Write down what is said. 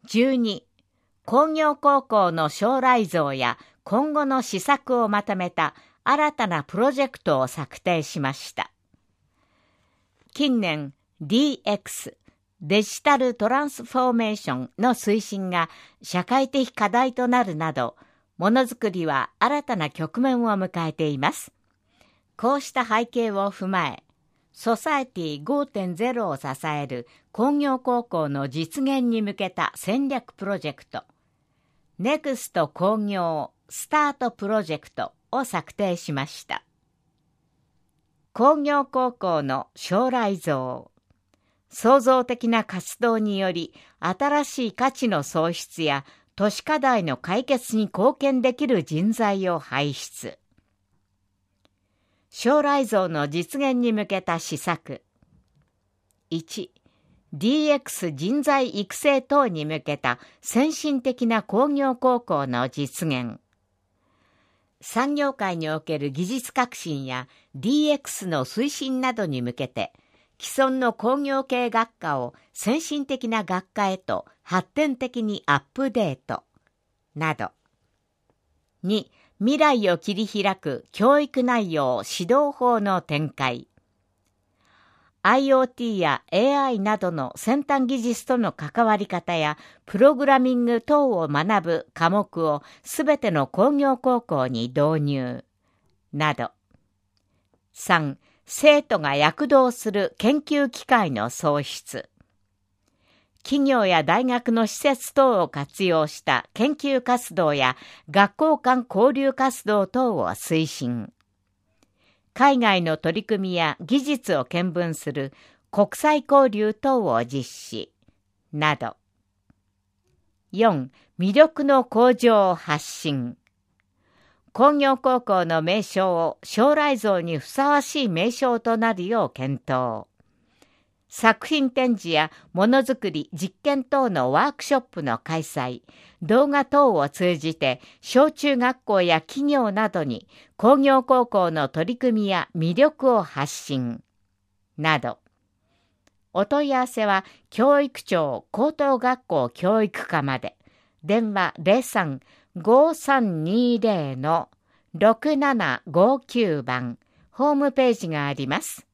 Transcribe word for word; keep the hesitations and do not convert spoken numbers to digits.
じゅうに、工業高校の将来像や今後の施策をまとめた新たなプロジェクトを策定しました。近年、ディーエックス、デジタルトランスフォーメーションの推進が社会的課題となるなど、ものづくりは新たな局面を迎えています。こうした背景を踏まえ、ソサエティ ごてんゼロ を支える工業高校の実現に向けた戦略プロジェクト、ネクスト工業スタートプロジェクトを策定しました。工業高校の将来像。創造的な活動により新しい価値の創出や都市課題の解決に貢献できる人材を輩出。将来像の実現に向けた施策。いち、ディーエックス 人材育成等に向けた先進的な工業高校の実現。産業界における技術革新や ディーエックス の推進などに向けて、既存の工業系学科を先進的な学科へと発展的にアップデート、など。に、未来を切り開く教育内容指導法の展開。アイオーティー や エーアイ などの先端技術との関わり方やプログラミング等を学ぶ科目をすべての工業高校に導入、など。さん、生徒が躍動する研究機会の創出。企業や大学の施設等を活用した研究活動や学校間交流活動等を推進。海外の取り組みや技術を見聞する国際交流等を実施、など。よん、魅力の向上を発信。工業高校の名称を将来像にふさわしい名称となるよう検討。作品展示やものづくり実験等のワークショップの開催、動画等を通じて小中学校や企業などに工業高校の取り組みや魅力を発信、など。お問い合わせは教育庁高等学校教育課まで。電話 ゼロさん ごさんにゼロ のろくななごきゅう 番、ホームページがあります。